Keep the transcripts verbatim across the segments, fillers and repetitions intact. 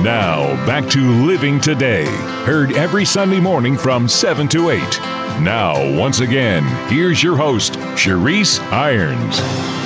Now, back to Living Today, heard every Sunday morning from seven to eight. Now, once again, here's your host, Sharice Irons.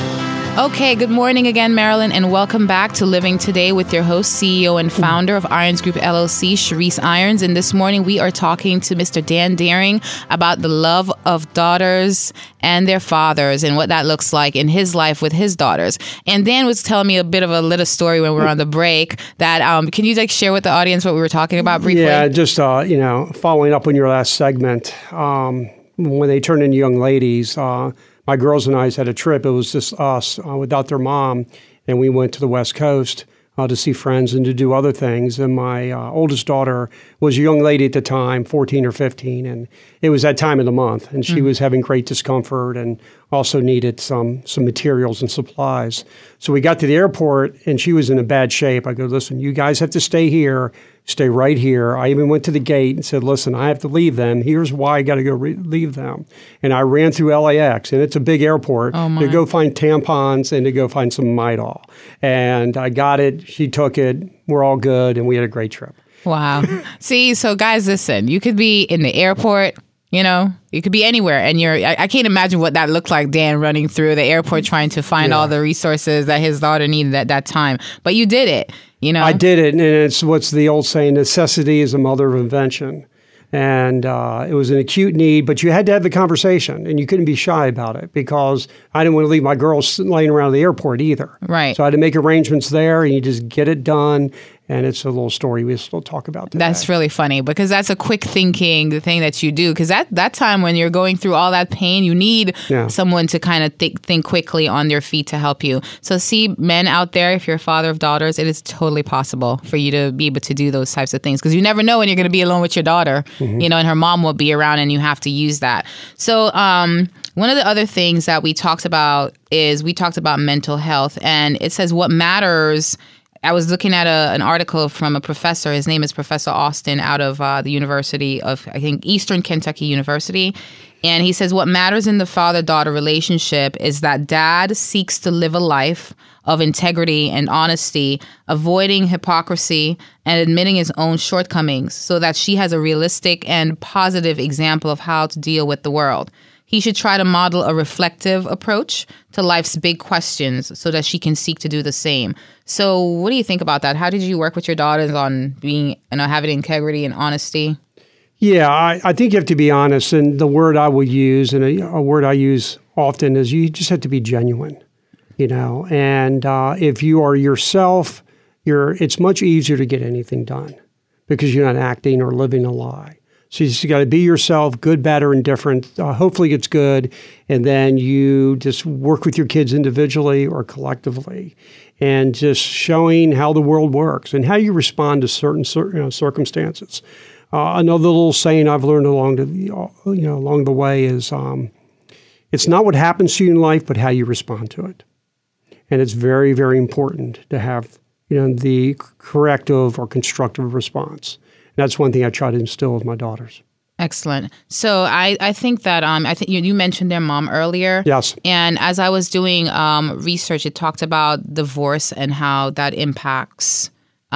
Okay, good morning again, Maryland, and welcome back to Living Today with your host, C E O and founder of Irons Group L L C, Sharice Irons. And this morning we are talking to Mister Dan Daring about the love of daughters and their fathers and what that looks like in his life with his daughters. And Dan was telling me a bit of a little story when we were on the break that, um, can you like share with the audience what we were talking about briefly? Yeah, just, uh, you know, following up on your last segment, um, when they turn into young ladies, uh, my girls and I had a trip. It was just us uh, without their mom, and we went to the West Coast uh, to see friends and to do other things. And my uh, oldest daughter was a young lady at the time, fourteen or fifteen, and it was that time of the month, and she mm-hmm. was having great discomfort and also needed some some materials and supplies. So we got to the airport, and she was in a bad shape. I go, listen, you guys have to stay here. Stay right here. I even went to the gate and said, listen, I have to leave them. Here's why I got to go re- leave them. And I ran through L A X, and it's a big airport, oh to go find tampons and to go find some Midol. And I got it. She took it. We're all good, and we had a great trip. Wow. See, so guys, listen, you could be in the airport, you know, you could be anywhere. And you're, I, I can't imagine what that looked like, Dan, running through the airport trying to find yeah. all the resources that his daughter needed at that time. But you did it. You know? I did it, and it's what's the old saying, necessity is the mother of invention. And uh, it was an acute need, but you had to have the conversation, and you couldn't be shy about it because I didn't want to leave my girls laying around the airport either. Right. So I had to make arrangements there, and you just get it done. And it's a little story we still talk about today. That's really funny because that's a quick thinking, the thing that you do. Because that, that time when you're going through all that pain, you need yeah. someone to kind of think, think quickly on their feet to help you. So see, men out there, if you're a father of daughters, it is totally possible for you to be able to do those types of things. Because you never know when you're going to be alone with your daughter, mm-hmm. you know, and her mom will be around and you have to use that. So um, one of the other things that we talked about is we talked about mental health. And it says what matters. I was looking at a, an article from a professor. His name is Professor Austin out of uh, the University of, I think, Eastern Kentucky University. And he says what matters in the father-daughter relationship is that dad seeks to live a life of integrity and honesty, avoiding hypocrisy and admitting his own shortcomings so that she has a realistic and positive example of how to deal with the world. He should try to model a reflective approach to life's big questions so that she can seek to do the same. So what do you think about that? How did you work with your daughters on being, you know, having integrity and honesty? Yeah, I, I think you have to be honest. And the word I will use, and a, a word I use often, is you just have to be genuine, you know. And uh, if you are yourself, you're it's much easier to get anything done because you're not acting or living a lie. So you just got to be yourself, good, bad, or indifferent. Uh, hopefully it's good. And then you just work with your kids individually or collectively and just showing how the world works and how you respond to certain you know, circumstances. Uh, another little saying I've learned along the, you know, along the way is um, it's not what happens to you in life, but how you respond to it. And it's very, very important to have you know, the corrective or constructive response. That's one thing I try to instill with my daughters. Excellent. So I, I think that um I think you, you mentioned their mom earlier. Yes. And as I was doing um research, it talked about divorce and how that impacts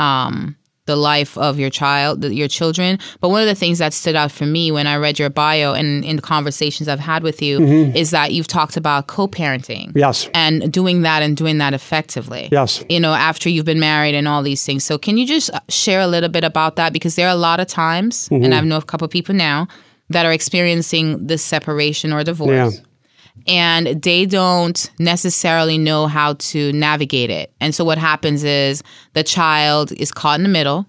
um the life of your child, your children. But one of the things that stood out for me when I read your bio and in the conversations I've had with you mm-hmm. is that you've talked about co-parenting. Yes. And doing that and doing that effectively. Yes. You know, after you've been married and all these things. So can you just share a little bit about that? Because there are a lot of times, mm-hmm. and I know a couple of people now, that are experiencing this separation or divorce. Yeah. And they don't necessarily know how to navigate it. And so what happens is the child is caught in the middle,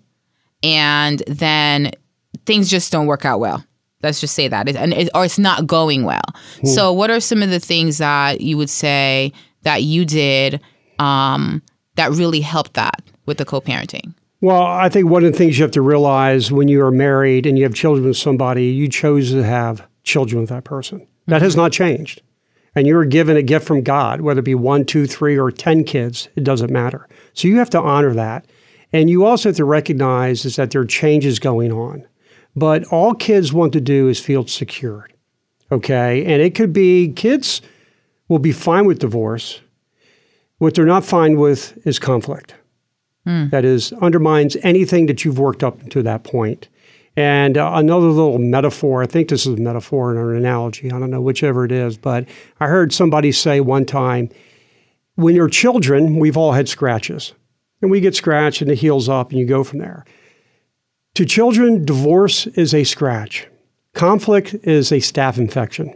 and then things just don't work out well. Let's just say that. It, and it, or it's not going well. Hmm. So what are some of the things that you would say that you did um, that really helped that with the co-parenting? Well, I think one of the things you have to realize when you are married and you have children with somebody, you chose to have children with that person. That has not changed. And you were given a gift from God, whether it be one, two, three, or ten kids, it doesn't matter. So you have to honor that. And you also have to recognize is that there are changes going on. But all kids want to do is feel secured, okay? And it could be kids will be fine with divorce. What they're not fine with is conflict. Mm. That is, undermines anything that you've worked up to that point. And uh, another little metaphor, I think this is a metaphor or an analogy, I don't know, whichever it is, but I heard somebody say one time, when you're children, we've all had scratches. And we get scratched and it heals up and you go from there. To children, divorce is a scratch. Conflict is a staph infection.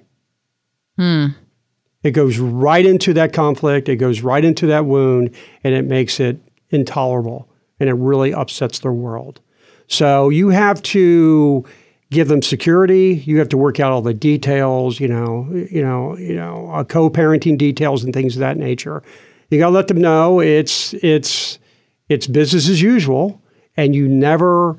Hmm. It goes right into that conflict, it goes right into that wound, and it makes it intolerable, and it really upsets their world. So you have to give them security. You have to work out all the details, you know, you know, you know, uh, co-parenting details and things of that nature. You got to let them know it's it's it's business as usual, and you never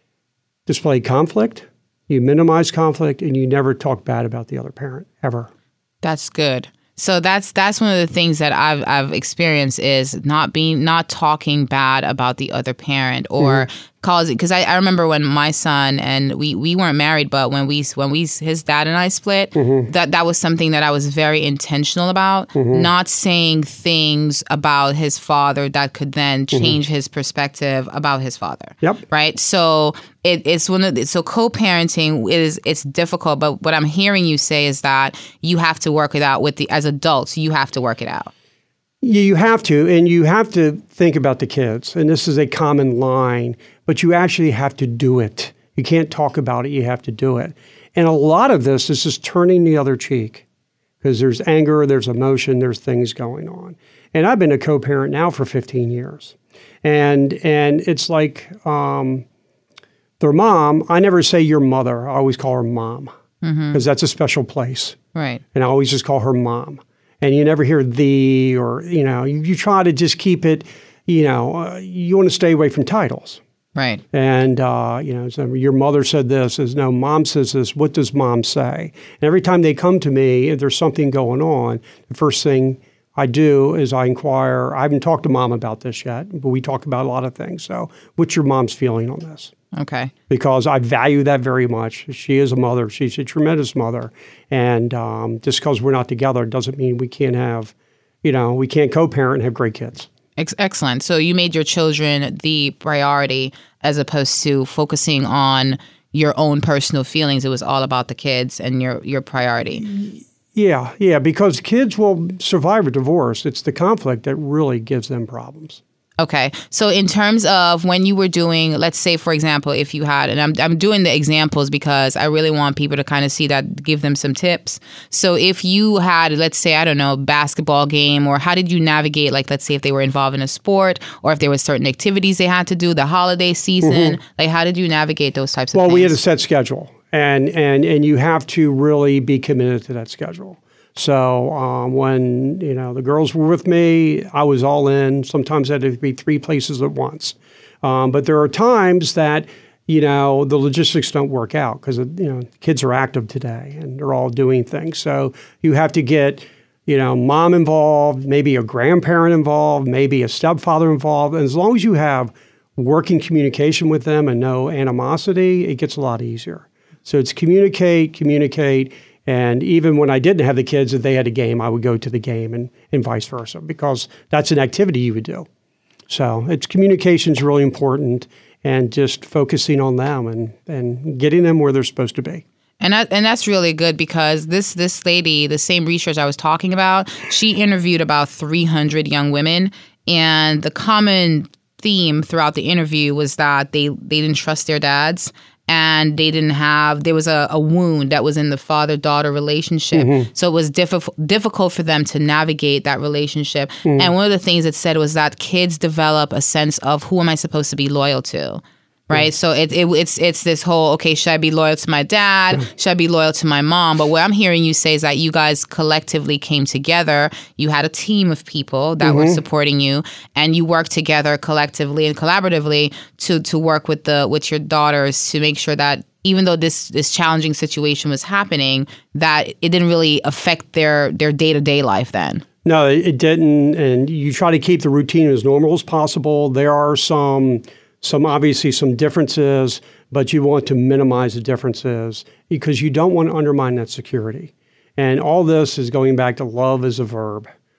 display conflict. You minimize conflict, and you never talk bad about the other parent ever. That's good. So that's that's one of the things that I've I've experienced is not being not talking bad about the other parent or mm-hmm. causing, because I, I remember when my son and we, we weren't married, but when we when we his dad and I split, mm-hmm. that that was something that I was very intentional about, mm-hmm. not saying things about his father that could then change mm-hmm. his perspective about his father. Yep. Right. So it, it's one of the, so co-parenting is it's difficult, but what I'm hearing you say is that you have to work it out with the as adults. You have to work it out. You have to, and you have to think about the kids. And this is a common line, but you actually have to do it. You can't talk about it. You have to do it. And a lot of this is just turning the other cheek because there's anger, there's emotion, there's things going on. And I've been a co-parent now for fifteen years. And and it's like um, their mom, I never say your mother. I always call her mom because mm-hmm. that's a special place. Right. And I always just call her mom. And you never hear the or, you know, you, you try to just keep it, you know, uh, you want to stay away from titles. Right. And, uh, you know, so your mother said this, is no, mom says this. What does mom say? And every time they come to me, if there's something going on, the first thing I do is I inquire. I haven't talked to mom about this yet, but we talk about a lot of things. So what's your mom's feeling on this? Okay. Because I value that very much. She is a mother. She's a tremendous mother. And um, just because we're not together doesn't mean we can't have, you know, we can't co-parent and have great kids. Ex- excellent. So you made your children the priority as opposed to focusing on your own personal feelings. It was all about the kids and your, your priority. Yeah, yeah, because kids will survive a divorce. It's the conflict that really gives them problems. Okay. So in terms of when you were doing, let's say, for example, if you had, and I'm I'm doing the examples because I really want people to kind of see that, give them some tips. So if you had, let's say, I don't know, basketball game, or how did you navigate, like, let's say if they were involved in a sport, or if there were certain activities they had to do, the holiday season, mm-hmm. like how did you navigate those types of well, things? Well, we had a set schedule, and, and, and you have to really be committed to that schedule. So um, when, you know, the girls were with me, I was all in. Sometimes I had to be three places at once. Um, but there are times that, you know, the logistics don't work out because, you know, kids are active today and they're all doing things. So you have to get, you know, mom involved, maybe a grandparent involved, maybe a stepfather involved. And as long as you have working communication with them and no animosity, it gets a lot easier. So it's communicate, communicate. And even when I didn't have the kids, if they had a game, I would go to the game and, and vice versa, because that's an activity you would do. So it's communication is really important, and just focusing on them and, and getting them where they're supposed to be. And that, and that's really good, because this this lady, the same research I was talking about, she interviewed about three hundred young women, and the common theme throughout the interview was that they, they didn't trust their dads. And they didn't have, there was a, a wound that was in the father-daughter relationship. Mm-hmm. So it was difficult difficult for them to navigate that relationship. Mm-hmm. And one of the things it said was that kids develop a sense of, who am I supposed to be loyal to? Right. Mm-hmm. So it, it it's it's this whole, okay, should I be loyal to my dad? Mm-hmm. Should I be loyal to my mom? But what I'm hearing you say is that you guys collectively came together. You had a team of people that mm-hmm. were supporting you, and you worked together collectively and collaboratively to to work with the with your daughters to make sure that even though this this challenging situation was happening, that it didn't really affect their their day-to-day life then. No, it didn't. And you try to keep the routine as normal as possible. There are some Some obviously some differences, but you want to minimize the differences because you don't want to undermine that security. And all this is going back to love as a verb.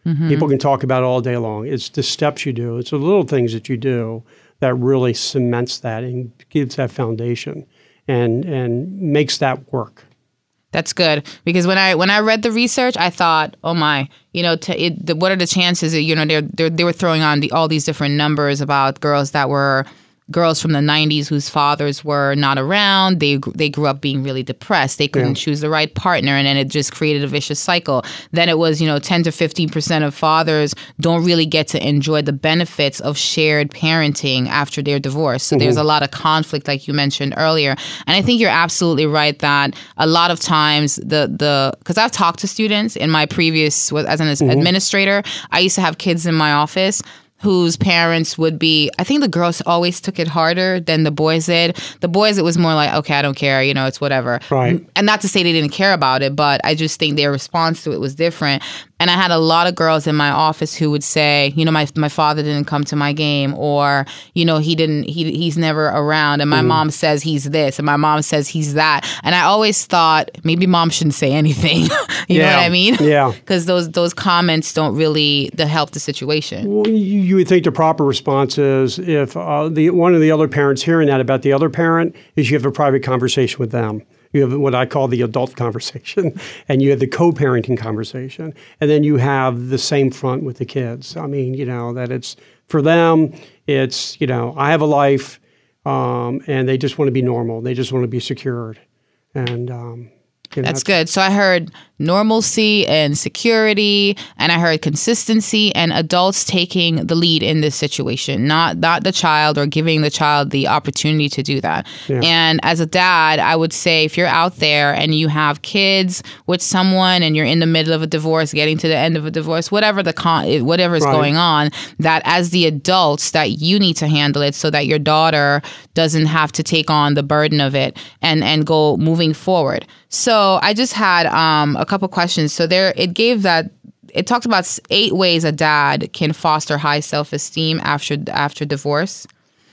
Mm-hmm. People can talk about it all day long. It's the steps you do. It's the little things that you do that really cements that and gives that foundation and and makes that work. That's good, because when I when I read the research, I thought, oh my, you know, to, it, the, what are the chances that, you know, they're, they're, they were throwing on the, all these different numbers about girls that were girls from the nineties whose fathers were not around. They they grew up being really depressed. They couldn't yeah. choose the right partner, and then it just created a vicious cycle. Then it was, you know, ten to fifteen percent of fathers don't really get to enjoy the benefits of shared parenting after their divorce. So mm-hmm. there's a lot of conflict, like you mentioned earlier. And I think you're absolutely right that a lot of times the the because I've talked to students in my previous as an mm-hmm. administrator. I used to have kids in my office whose parents would be, I think the girls always took it harder than the boys did. The boys, it was more like, okay, I don't care, you know, it's whatever. Right. And not to say they didn't care about it, but I just think their response to it was different. And I had a lot of girls in my office who would say, you know, my my father didn't come to my game, or, you know, he didn't, he he's never around. And my mm. mom says he's this, and my mom says he's that. And I always thought maybe mom shouldn't say anything. you yeah. know what I mean? Yeah. Because those those comments don't really help the situation. Well, you, you would think the proper response is if uh, the one of the other parents hearing that about the other parent is you have a private conversation with them. You have what I call the adult conversation, and you have the co-parenting conversation, and then you have the same front with the kids. I mean, you know, that it's for them, it's, you know, I have a life, um, and they just want to be normal. They just want to be secured. And um, you know, that's, that's good. So I heard normalcy and security, and I heard consistency and adults taking the lead in this situation, not not the child or giving the child the opportunity to do that. Yeah. And as a dad, I would say if you're out there and you have kids with someone and you're in the middle of a divorce, getting to the end of a divorce, whatever the con- whatever is right. going on, that as the adults that you need to handle it so that your daughter doesn't have to take on the burden of it and and go moving forward. So I just had um, a couple questions. So there, it gave that, it talked about eight ways a dad can foster high self-esteem after after divorce.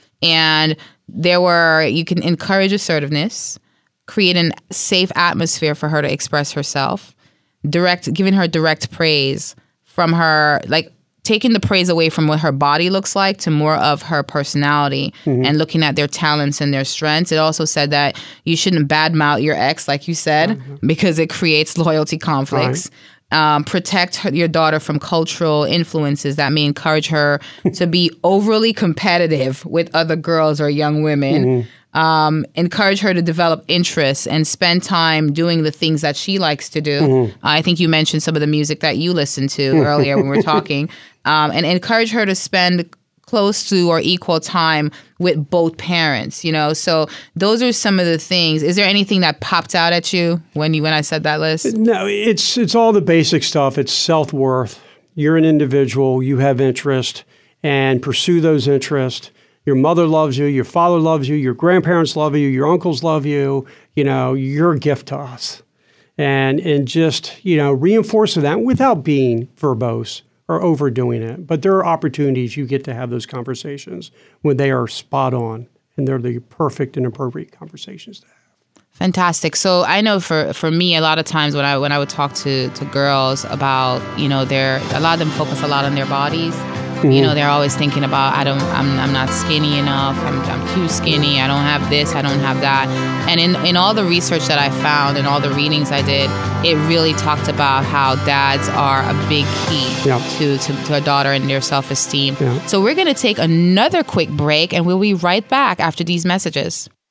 And there were, you can encourage assertiveness, create a safe atmosphere for her to express herself, direct, giving her direct praise from her, like taking the praise away from what her body looks like to more of her personality mm-hmm. and looking at their talents and their strengths. It also said that you shouldn't badmouth your ex, like you said, mm-hmm. because it creates loyalty conflicts. Right. Um, protect her, your daughter from cultural influences that may encourage her to be overly competitive with other girls or young women. Mm-hmm. Um, encourage her to develop interests and spend time doing the things that she likes to do. Mm-hmm. Uh, I think you mentioned some of the music that you listened to earlier when we were talking. Um, and encourage her to spend close to or equal time with both parents, you know? So those are some of the things. Is there anything that popped out at you when you when I said that list? No, it's it's all the basic stuff. It's self-worth. You're an individual. You have interest, and pursue those interests. Your mother loves you, your father loves you, your grandparents love you, your uncles love you. You know, you're a gift to us. And and just, you know, reinforce that without being verbose or overdoing it. But there are opportunities you get to have those conversations when they are spot on and they're the perfect and appropriate conversations to have. Fantastic. So I know for, for me, a lot of times when I when I would talk to, to girls about, you know, their a lot of them focus a lot on their bodies. You know, they're always thinking about, I don't, I'm, I'm not skinny enough. I'm, I'm too skinny. I don't have this. I don't have that. And in, in all the research that I found and all the readings I did, it really talked about how dads are a big key yeah. to, to, to a daughter and their self-esteem. Yeah. So we're going to take another quick break, and we'll be right back after these messages.